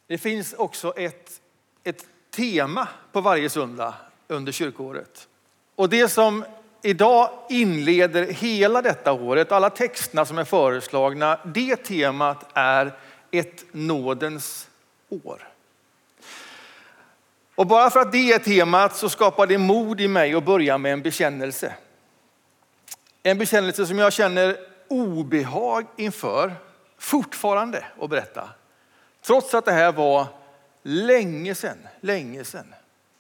Det finns också ett tema på varje söndag under kyrkoåret. Och det som idag inleder hela detta året, alla texterna som är föreslagna, det temat är ett nådens år. Och bara för att det är temat så skapar det mod i mig att börja med en bekännelse. En bekännelse som jag känner obehag inför fortfarande att berätta. Trots att det här var länge sedan.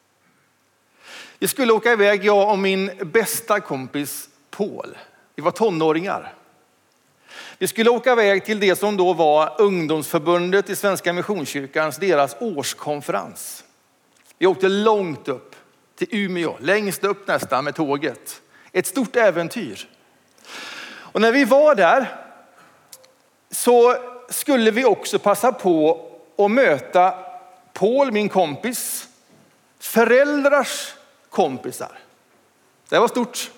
Vi skulle åka iväg, jag och min bästa kompis Paul. Vi var tonåringar. Vi skulle åka iväg till det som då var ungdomsförbundet i Svenska Missionskyrkans, deras årskonferens. Vi åkte långt upp till Umeå, längst upp nästan med tåget. Ett stort äventyr. Och när vi var där så skulle vi också passa på att möta Paul, min kompis, föräldrars kompisar. Det var stort.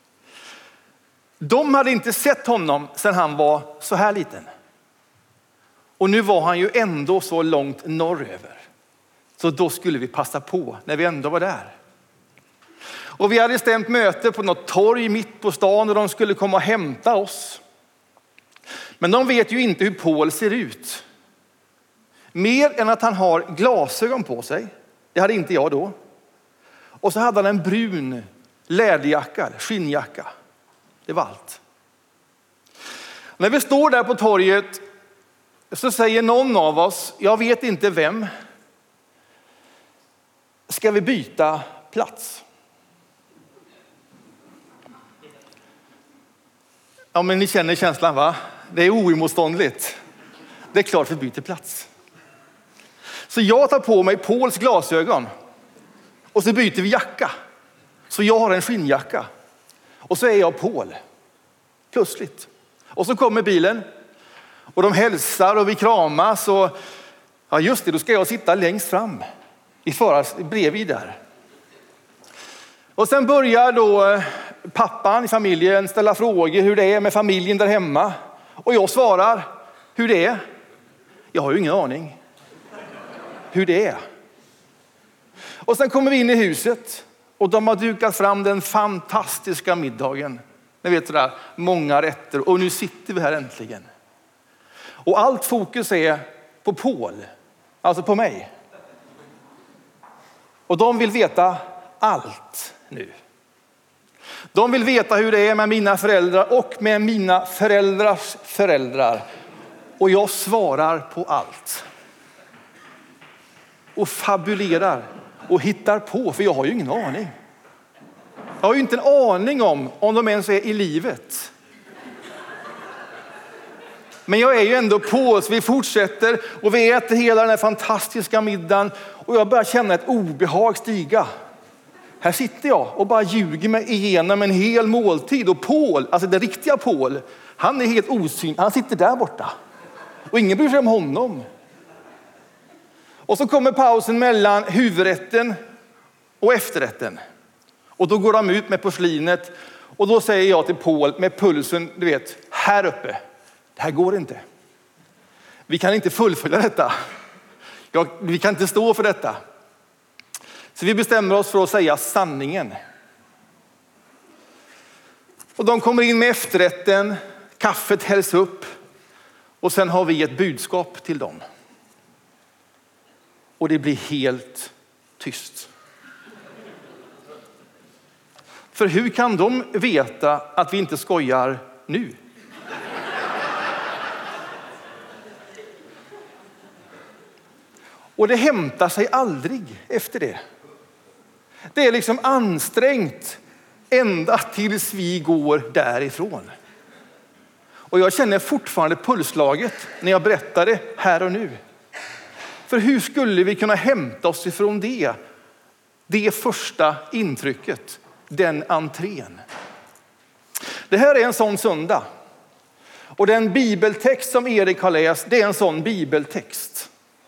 De hade inte sett honom sedan han var så här liten. Och nu var han ju ändå så långt norröver. Så då skulle vi passa på när vi ändå var där. Och vi hade stämt möte på något torg mitt på stan och de skulle komma och hämta oss. Men de vet ju inte hur Paul ser ut. Mer än att han har glasögon på sig. Det hade inte jag då. Och så hade han en brun läderjacka, skinnjacka. Det var allt. När vi står där på torget så säger någon av oss, jag vet inte vem, ska vi byta plats? Ja, men ni känner känslan, va? Det är oemotståndligt. Det är klart vi byter plats. Så jag tar på mig Pauls glasögon och så byter vi jacka. Så jag har en skinnjacka och så är jag Paul. Plötsligt. Och så kommer bilen och de hälsar och vi kramas och ja just det, då ska jag sitta längst fram i bredvid där. Och sen börjar då pappan i familjen ställa frågor hur det är med familjen där hemma. Och jag svarar hur det är. Jag har ju ingen aning hur det är. Och sen kommer vi in i huset och de har dukat fram den fantastiska middagen. Ni vet sådär, många rätter och nu sitter vi här äntligen. Och allt fokus är på Paul, alltså på mig. Och de vill veta allt nu. De vill veta hur det är med mina föräldrar och med mina föräldrars föräldrar. Och jag svarar på allt. Och fabulerar och hittar på, för jag har ju ingen aning. Jag har ju inte en aning om de ens är i livet. Men jag är ju ändå på, så vi fortsätter och vi äter hela den här fantastiska middagen och jag börjar känna ett obehag stiga. Här sitter jag och bara ljuger mig igenom en hel måltid och Paul, alltså den riktiga Paul, han är helt osynlig, han sitter där borta och ingen bryr sig om honom. Och så kommer pausen mellan huvudrätten och efterrätten. Och då går de ut med porslinet och då säger jag till Paul med pulsen, du vet, här uppe. Det här går inte. Vi kan inte fullfölja detta. Vi kan inte stå för detta. Så vi bestämmer oss för att säga sanningen. Och de kommer in med efterrätten, kaffet hälls upp och sen har vi ett budskap till dem. Och det blir helt tyst. För hur kan de veta att vi inte skojar nu? Och det hämtar sig aldrig efter det. Det är liksom ansträngt ända tills vi går därifrån. Och jag känner fortfarande pulslaget när jag berättar det här och nu. För hur skulle vi kunna hämta oss ifrån det? Det första intrycket, den entrén. Det här är en sån söndag. Och den bibeltext som Erik har läst, det är en sån bibeltext.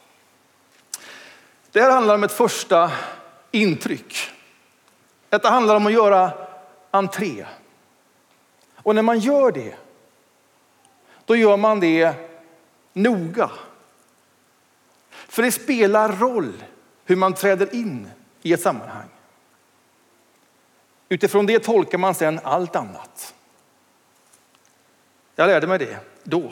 Det här handlar om ett första intryck. Detta handlar om att göra entré. Och när man gör det, då gör man det noga. För det spelar roll hur man träder in i ett sammanhang. Utifrån det tolkar man sedan allt annat. Jag lärde mig det då.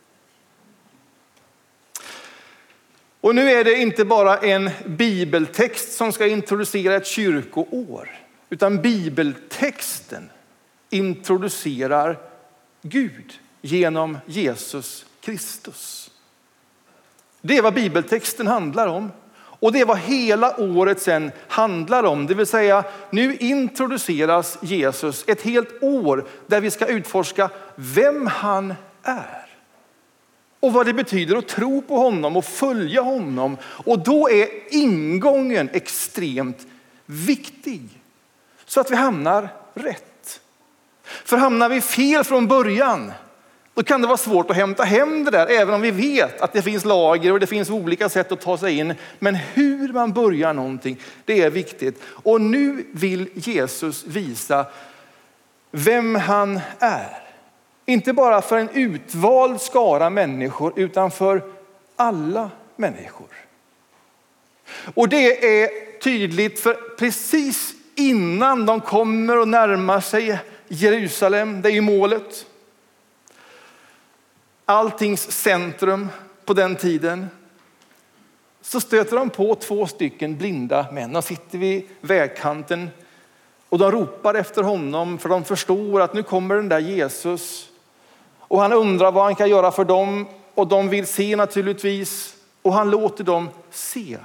Och nu är det inte bara en bibeltext som ska introducera ett kyrkoår, utan bibeltexten introducerar Gud genom Jesus Kristus. Det är vad bibeltexten handlar om. Och det är vad hela året sen handlar om. Det vill säga, nu introduceras Jesus ett helt år där vi ska utforska vem han är. Och vad det betyder att tro på honom och följa honom. Och då är ingången extremt viktig. Så att vi hamnar rätt. För hamnar vi fel från början, då kan det vara svårt att hämta hem det där. Även om vi vet att det finns lager och det finns olika sätt att ta sig in. Men hur man börjar någonting, det är viktigt. Och nu vill Jesus visa vem han är. Inte bara för en utvald skara människor, utan för alla människor. Och det är tydligt, för precis innan de kommer och närmar sig Jerusalem, det är ju målet. Alltings centrum på den tiden. Så stöter de på 2 stycken blinda män. De sitter vid vägkanten och de ropar efter honom, för de förstår att nu kommer den där Jesus. Och han undrar vad han kan göra för dem, och de vill se naturligtvis, och han låter dem se.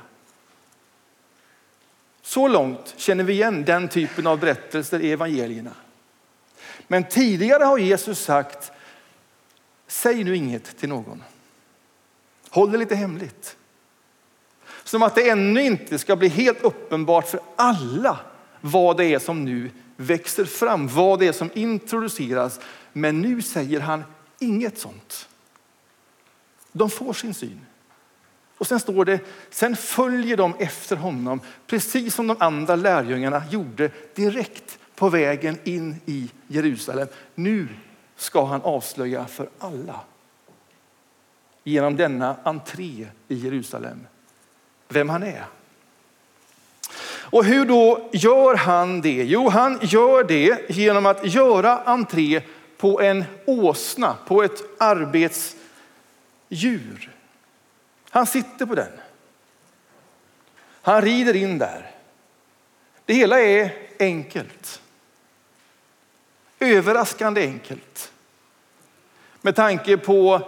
Så långt känner vi igen den typen av berättelser i evangelierna. Men tidigare har Jesus sagt, säg nu inget till någon. Håll det lite hemligt. Som att det ännu inte ska bli helt uppenbart för alla vad det är som nu växer fram, vad det är som introduceras. Men nu säger han inget sånt. De får sin syn. Och sen står det, sen följer de efter honom, precis som de andra lärjungarna gjorde direkt på vägen in i Jerusalem. Nu ska han avslöja för alla, genom denna entré i Jerusalem, vem han är. Och hur då gör han det? Jo, han gör det genom att göra entré på en åsna, på ett arbetsdjur. Han sitter på den. Han rider in där. Det hela är enkelt. Överraskande enkelt. Med tanke på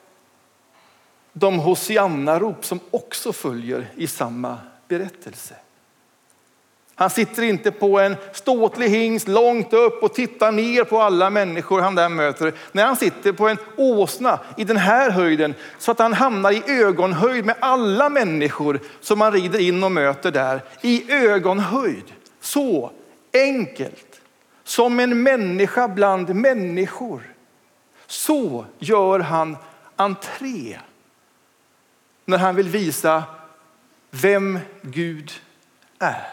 de hosianna-rop som också följer i samma berättelse. Han sitter inte på en ståtlig hingst långt upp och tittar ner på alla människor han där möter. När han sitter på en åsna i den här höjden, så att han hamnar i ögonhöjd med alla människor som han rider in och möter där. I ögonhöjd. Så enkelt. Som en människa bland människor. Så gör han entré. När han vill visa vem Gud är.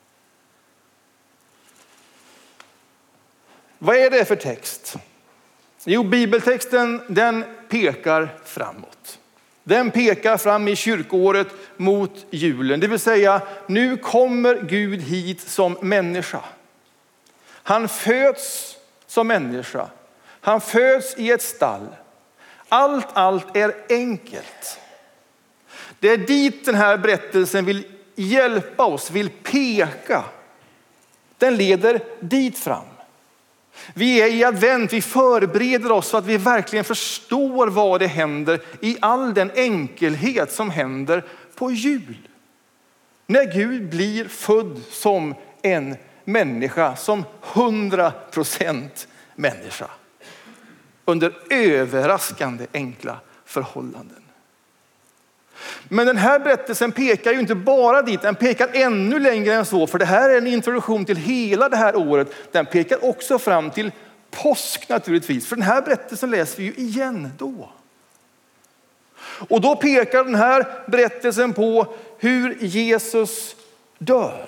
Vad är det för text? Jo, bibeltexten, den pekar framåt. Den pekar fram i kyrkoåret mot julen. Det vill säga, nu kommer Gud hit som människa. Han föds som människa. Han föds i ett stall. Allt är enkelt. Det är dit den här berättelsen vill hjälpa oss, vill peka. Den leder dit fram. Vi är i advent, vi förbereder oss så att vi verkligen förstår vad det händer i all den enkelhet som händer på jul. När Gud blir född som en människa, som 100% människa. Under överraskande enkla förhållanden. Men den här berättelsen pekar ju inte bara dit, den pekar ännu längre än så. För det här är en introduktion till hela det här året. Den pekar också fram till påsk naturligtvis. För den här berättelsen läser vi ju igen då. Och då pekar den här berättelsen på hur Jesus dör.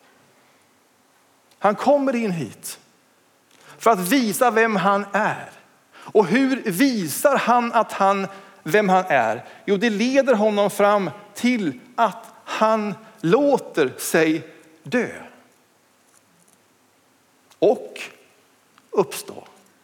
Han kommer in hit för att visa vem han är. Och hur visar han att han vem han är? Jo, det leder honom fram till att han låter sig dö och uppstå.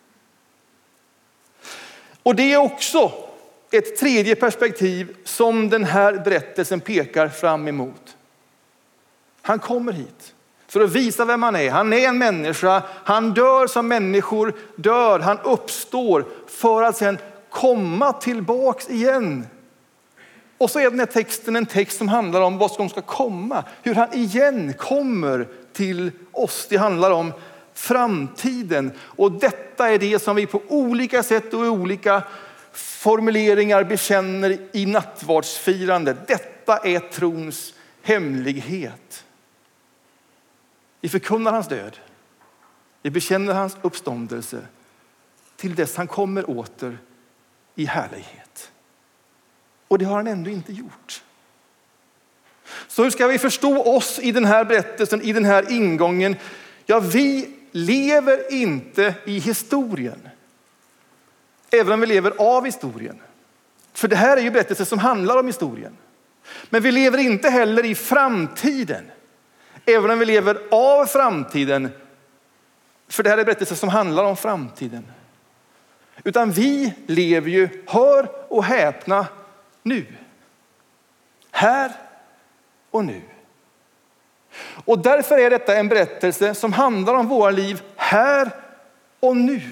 Och det är också ett tredje perspektiv som den här berättelsen pekar fram emot. Han kommer hit för att visa vem han är. Han är en människa. Han dör som människor dör. Han uppstår för att sedan komma tillbaks igen. Och så är den här texten en text som handlar om vad som ska komma. Hur han igen kommer till oss. Det handlar om framtiden. Och detta är det som vi på olika sätt och i olika formuleringar bekänner i nattvardsfirandet. Detta är trons hemlighet. Vi förkunnar hans död. Vi bekänner hans uppståndelse till dess han kommer åter i härlighet. Och det har han ändå inte gjort. Så hur ska vi förstå oss i den här berättelsen, i den här ingången? Ja, vi lever inte i historien. Även om vi lever av historien. För det här är ju berättelser som handlar om historien. Men vi lever inte heller i framtiden. Även om vi lever av framtiden. För det här är berättelser som handlar om framtiden. Utan vi lever ju, hör och häpna, nu. Här och nu. Och därför är detta en berättelse som handlar om våra liv här och nu.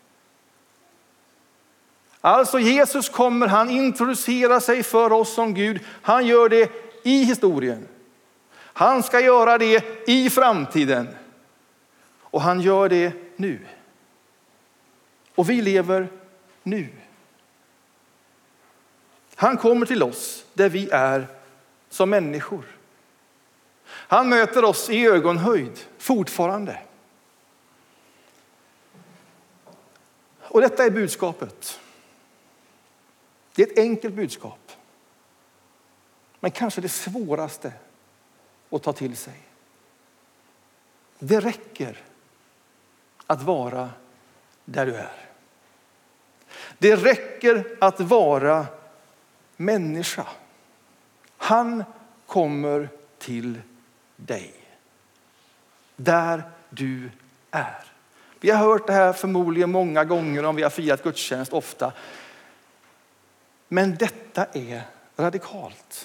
Alltså Jesus kommer, han introducerar sig för oss som Gud. Han gör det i historien. Han ska göra det i framtiden. Och han gör det nu. Och vi lever nu. Han kommer till oss där vi är som människor. Han möter oss i ögonhöjd fortfarande. Och detta är budskapet. Det är ett enkelt budskap. Men kanske det svåraste att ta till sig. Det räcker att vara där du är. Det räcker att vara människa. Han kommer till dig. Där du är. Vi har hört det här förmodligen många gånger om vi har firat gudstjänst ofta. Men detta är radikalt.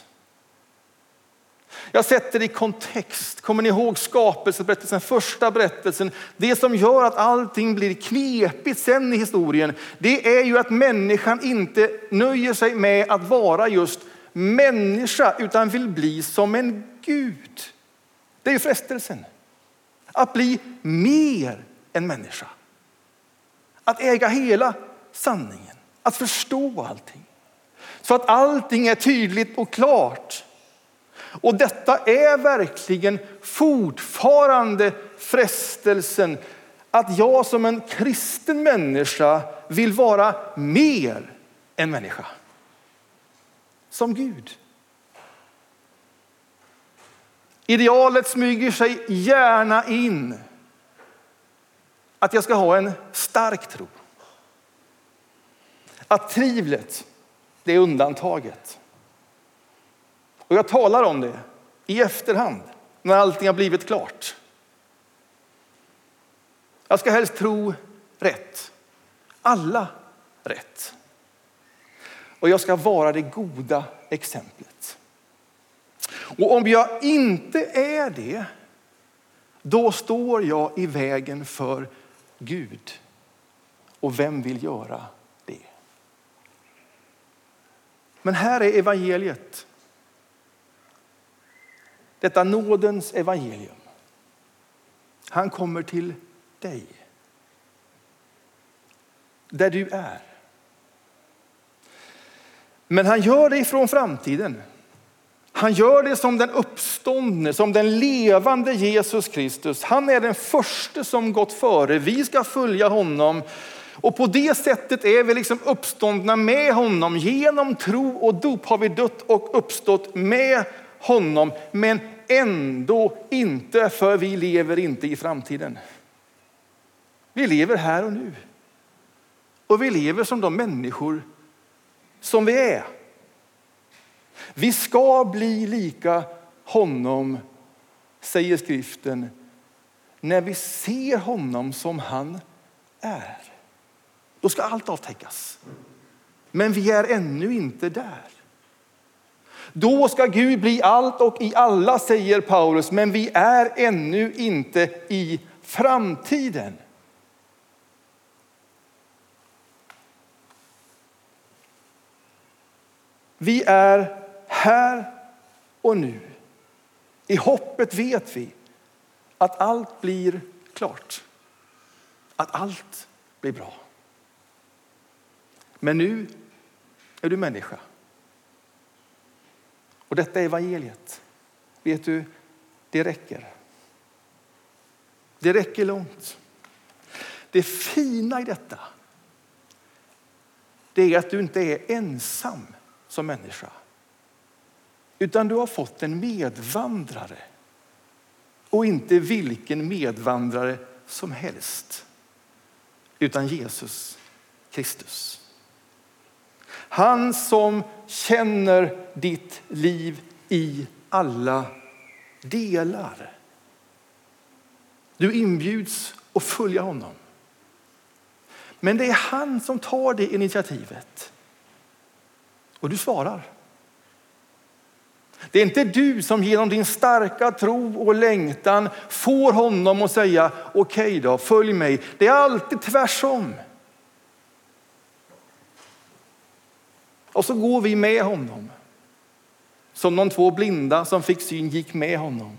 Jag sätter det i kontext. Kommer ni ihåg skapelseberättelsen, första berättelsen? Det som gör att allting blir knepigt sen i historien, det är ju att människan inte nöjer sig med att vara just människa utan vill bli som en Gud. Det är ju frestelsen. Att bli mer än människa. Att äga hela sanningen. Att förstå allting. Så att allting är tydligt och klart. Och detta är verkligen fortfarande frestelsen att jag som en kristen människa vill vara mer än människa. Som Gud. Idealet smyger sig gärna in att jag ska ha en stark tro. Att tvivlet, det är undantaget. Och jag talar om det i efterhand när allting har blivit klart. Jag ska helst tro rätt. Alla rätt. Och jag ska vara det goda exemplet. Och om jag inte är det, då står jag i vägen för Gud. Och vem vill göra det? Men här är evangeliet. Detta nådens evangelium. Han kommer till dig. Där du är. Men han gör det ifrån framtiden. Han gör det som den uppståndne, som den levande Jesus Kristus. Han är den första som gått före. Vi ska följa honom. Och på det sättet är vi liksom uppståndna med honom. Genom tro och dop har vi dött och uppstått med honom. Men ändå inte, för vi lever inte i framtiden. Vi lever här och nu. Och vi lever som de människor som vi är. Vi ska bli lika honom, säger skriften, när vi ser honom som han är. Då ska allt avtäckas. Men vi är ännu inte där. Då ska Gud bli allt och i alla, säger Paulus, men vi är ännu inte i framtiden. Vi är här och nu. I hoppet vet vi att allt blir klart. Att allt blir bra. Men nu är du människa. Och detta är evangeliet. Vet du, det räcker. Det räcker långt. Det fina i detta, det är att du inte är ensam som människa. Utan du har fått en medvandrare. Och inte vilken medvandrare som helst. Utan Jesus Kristus. Han som känner ditt liv i alla delar. Du inbjuds att följa honom. Men det är han som tar det initiativet. Och du svarar. Det är inte du som genom din starka tro och längtan får honom att säga okej då, följ mig. Det är alltid tvärsom. Och så går vi med honom. Som de två blinda som fick syn gick med honom.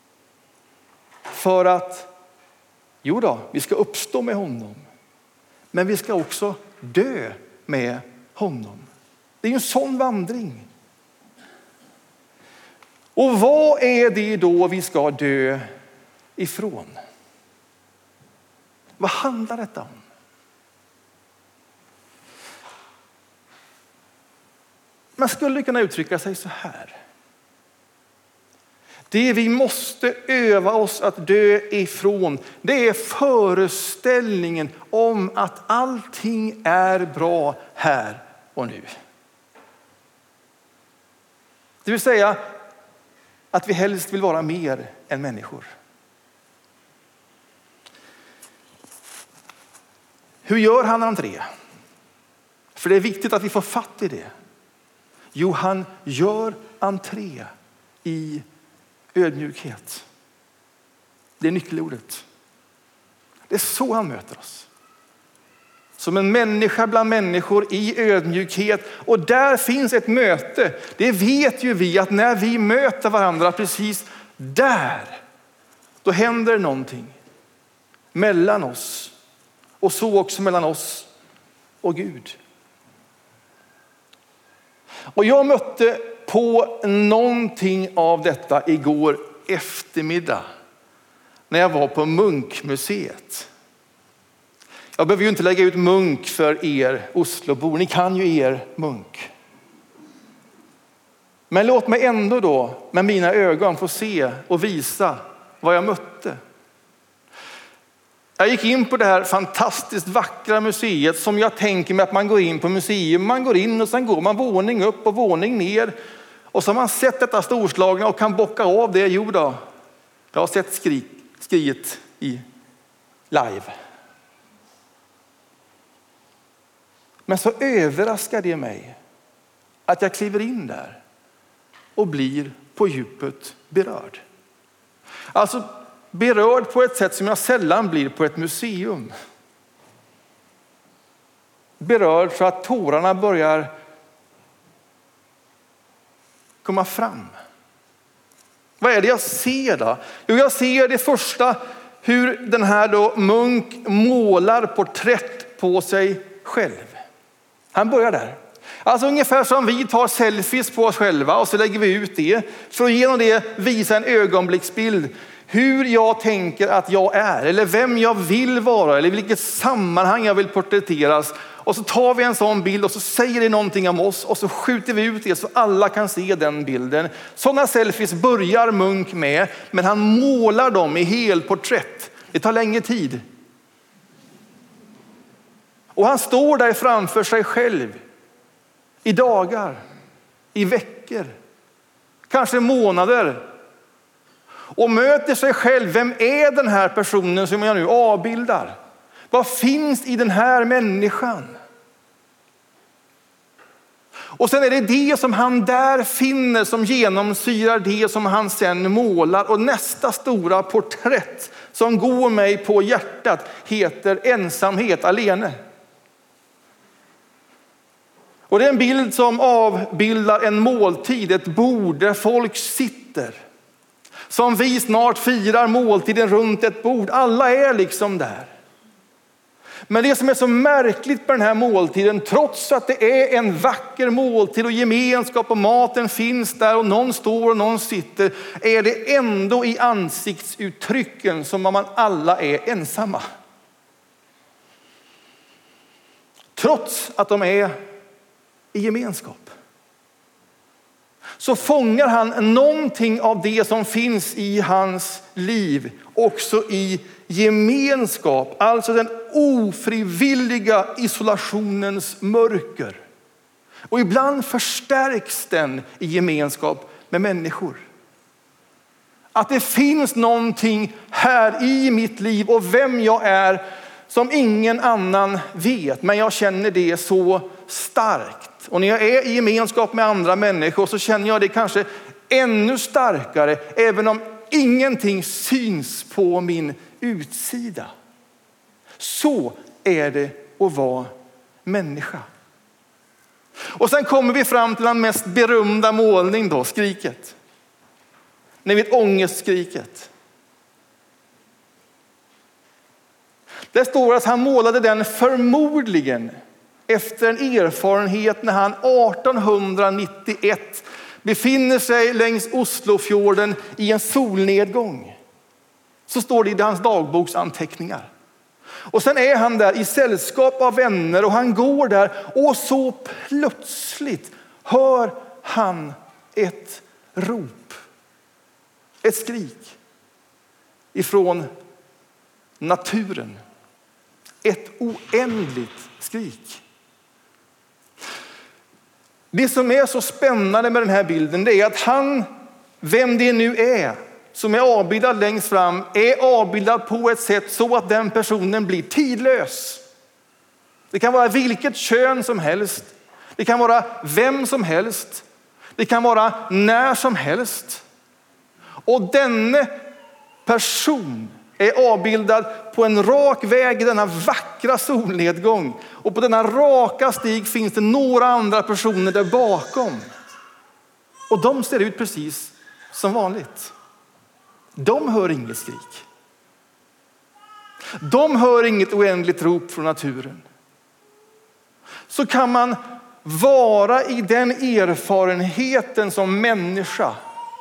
För att, jo då, vi ska uppstå med honom. Men vi ska också dö med honom. Det är ju en sån vandring. Och vad är det då vi ska dö ifrån? Vad handlar detta om? Man skulle kunna uttrycka sig så här. Det vi måste öva oss att dö ifrån, det är föreställningen om att allting är bra här och nu. Det vill säga att vi helst vill vara mer än människor. Hur gör han entré? För det är viktigt att vi får fatt i det. Jo, han gör entré i ödmjukhet. Det är nyckelordet. Det är så han möter oss. Som en människa bland människor i ödmjukhet. Och där finns ett möte. Det vet ju vi att när vi möter varandra precis där, då händer någonting mellan oss. Och så också mellan oss och Gud. Och jag mötte på någonting av detta igår eftermiddag när jag var på Munkmuseet. Jag behöver ju inte lägga ut Munk för er Oslobor. Ni kan ju er Munk. Men låt mig ändå då med mina ögon få se och visa vad jag mötte. Jag gick in på det här fantastiskt vackra museet som jag tänker mig att man går in på museum. Man går in och sen går man våning upp och våning ner. Och så har man sett detta storslagna och kan bocka av det. Jo då, jag har sett skriet i live. Men så överraskar det mig att jag kliver in där och blir på djupet berörd. Alltså berörd på ett sätt som jag sällan blir på ett museum. Berörd så att tårarna börjar komma fram. Vad är det jag ser då? Jo, jag ser det första hur den här då Munk målar porträtt på sig själv. Han börjar där. Alltså ungefär som vi tar selfies på oss själva och så lägger vi ut det. För att genom det visa en ögonblicksbild hur jag tänker att jag är. Eller vem jag vill vara. Eller vilket sammanhang jag vill porträtteras. Och så tar vi en sån bild och så säger det någonting om oss. Och så skjuter vi ut det så alla kan se den bilden. Sådana selfies börjar Munk med. Men han målar dem i helporträtt. Det tar längre tid. Och han står där framför sig själv. i dagar, i veckor, kanske månader. Och möter sig själv. Vem är den här personen som jag nu avbildar? Vad finns i den här människan? Och sen är det det som han där finner som genomsyrar det som han sen målar. Och nästa stora porträtt som går mig på hjärtat heter ensamhet alene. Och det är en bild som avbildar en måltid, ett bord där folk sitter. Som vi snart firar måltiden runt ett bord. Alla är liksom där. Men det som är så märkligt med den här måltiden, trots att det är en vacker måltid och gemenskap och maten finns där och någon står och någon sitter, är det ändå i ansiktsuttrycken som om man alla är ensamma. Trots att de är i gemenskap. Så fångar han någonting av det som finns i hans liv också i gemenskap. Alltså den ofrivilliga isolationens mörker. Och ibland förstärks den i gemenskap med människor. Att det finns någonting här i mitt liv och vem jag är som ingen annan vet. Men jag känner det så starkt. Och när jag är i gemenskap med andra människor så känner jag det kanske ännu starkare. Även om ingenting syns på min utsida. Så är det att vara människa. Och sen kommer vi fram till den mest berömda målning då, skriket. Ni vet ångestskriket. Det står att han målade den förmodligen efter en erfarenhet när han 1891 befinner sig längs Oslofjorden i en solnedgång. Så står det i hans dagboksanteckningar. Och sen är han där i sällskap av vänner och han går där och så plötsligt hör han ett rop. Ett skrik ifrån naturen. Ett oändligt skrik. Det som är så spännande med den här bilden, det är att han, vem det nu är som är avbildad längst fram, är avbildad på ett sätt så att den personen blir tidlös. Det kan vara vilket kön som helst. Det kan vara vem som helst. Det kan vara när som helst. Och denne person är avbildad på en rak väg i denna vackra solnedgång. Och på denna raka stig finns det några andra personer där bakom. Och de ser ut precis som vanligt. De hör inget skrik. De hör inget oändligt rop från naturen. Så kan man vara i den erfarenheten som människa.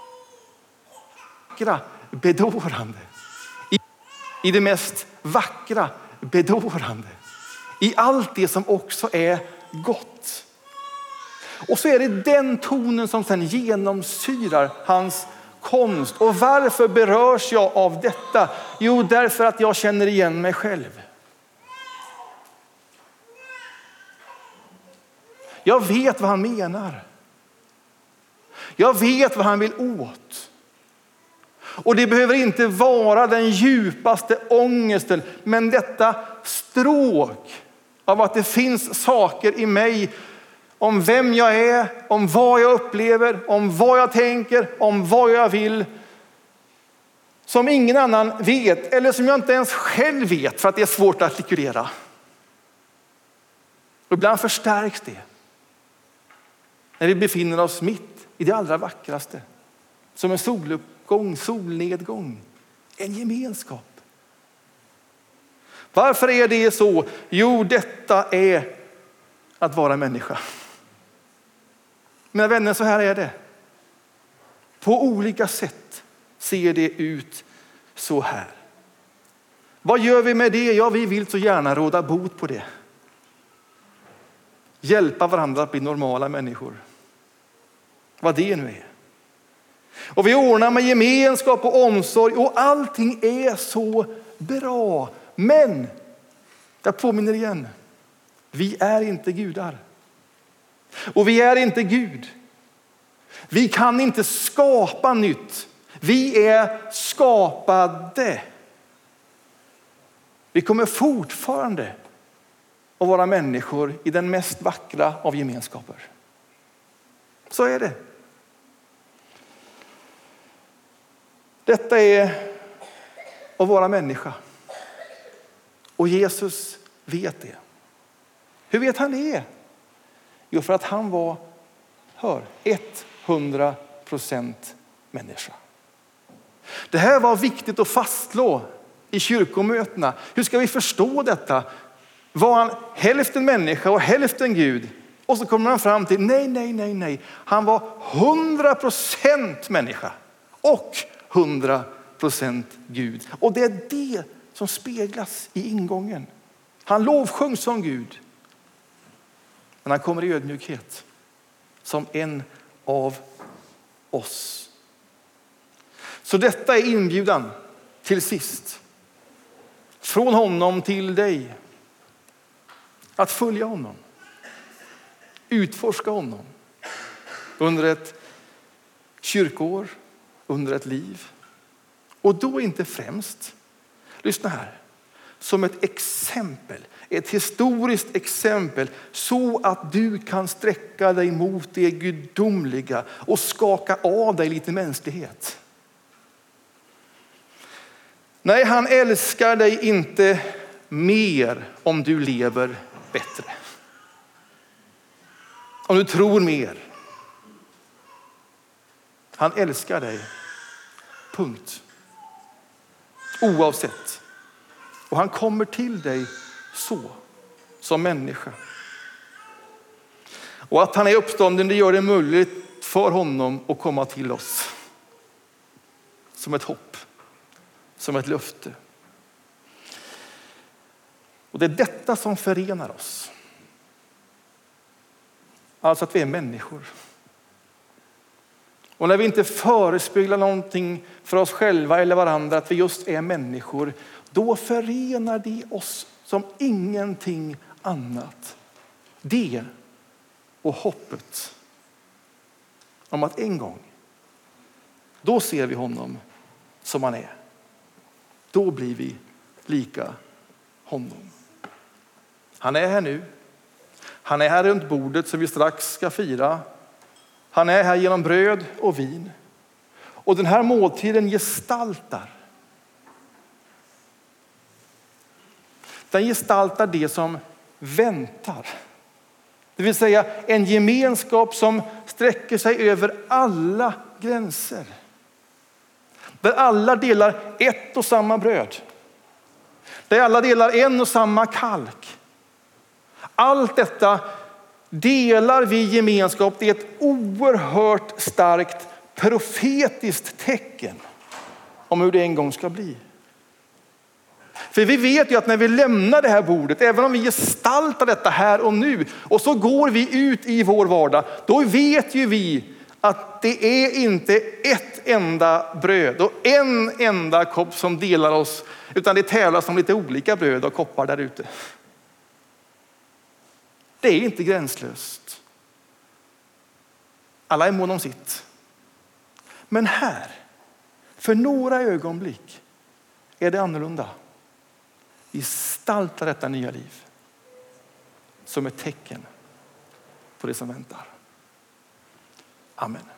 Bedårande. I det mest vackra, bedårande. I allt det som också är gott. Och så är det den tonen som sedan genomsyrar hans konst. Och varför berörs jag av detta? Jo, därför att jag känner igen mig själv. Jag vet vad han menar. Jag vet vad han vill åt. Och det behöver inte vara den djupaste ångesten, men detta stråk av att det finns saker i mig om vem jag är, om vad jag upplever, om vad jag tänker, om vad jag vill, som ingen annan vet eller som jag inte ens själv vet för att det är svårt att artikulera. Och ibland förstärks det när vi befinner oss mitt i det allra vackraste, som en soluppgång, solnedgång, en gemenskap. Varför är det så? Jo, detta är att vara människa. Mina vänner, så här är det. På olika sätt ser det ut så här. Vad gör vi med det? Ja, vi vill så gärna råda bot på det. Hjälpa varandra att bli normala människor. Vad det nu är. Och vi ordnar med gemenskap och omsorg och allting är så bra. Men, jag påminner igen, vi är inte gudar. Och vi är inte Gud. Vi kan inte skapa nytt. Vi är skapade. Vi kommer fortfarande att vara människor i den mest vackra av gemenskaper. Så är det. Detta är att vara människa. Och Jesus vet det. Hur vet han det? Jo, för att han var, 100% människa. Det här var viktigt att fastslå i kyrkomötena. Hur ska vi förstå detta? Var han hälften människa och hälften Gud? Och så kommer han fram till nej. Han var 100% människa och 100% Gud. Och det är det som speglas i ingången. Han lovsjungs som Gud. Men han kommer i ödmjukhet som en av oss. Så detta är inbjudan till sist. Från honom till dig. Att följa honom. Utforska honom. Under ett kyrkoår. Under ett liv. Och då inte främst. Lyssna här. Som ett exempel. Ett historiskt exempel. Så att du kan sträcka dig mot det gudomliga. Och skaka av dig lite mänsklighet. Nej, han älskar dig inte mer om du lever bättre. Om du tror mer. Han älskar dig. Punkt. Oavsett. Och han kommer till dig så. Som människa. Och att han är uppstånden, det gör det möjligt för honom att komma till oss. Som ett hopp. Som ett löfte. Och det är detta som förenar oss. Alltså att vi är människor. Och när vi inte förespeglar någonting för oss själva eller varandra att vi just är människor, då förenar det oss som ingenting annat. Det och hoppet om att en gång, då ser vi honom som han är. Då blir vi lika honom. Han är här nu. Han är här runt bordet som vi strax ska fira. Han är här genom bröd och vin. Och den här måltiden gestaltar. Den gestaltar det som väntar. Det vill säga en gemenskap som sträcker sig över alla gränser. Där alla delar ett och samma bröd. Där alla delar en och samma kalk. Allt detta delar vi gemenskap. Det är ett oerhört starkt profetiskt tecken om hur det en gång ska bli. För vi vet ju att när vi lämnar det här bordet, även om vi gestaltar detta här och nu, och så går vi ut i vår vardag, då vet ju vi att det är inte ett enda bröd och en enda kopp som delar oss, utan det tävlas om lite olika bröd och koppar där ute. Det är inte gränslöst. Alla är mån om sitt. Men här, för några ögonblick, är det annorlunda. Vi gestaltar detta nya liv som ett tecken på det som väntar. Amen.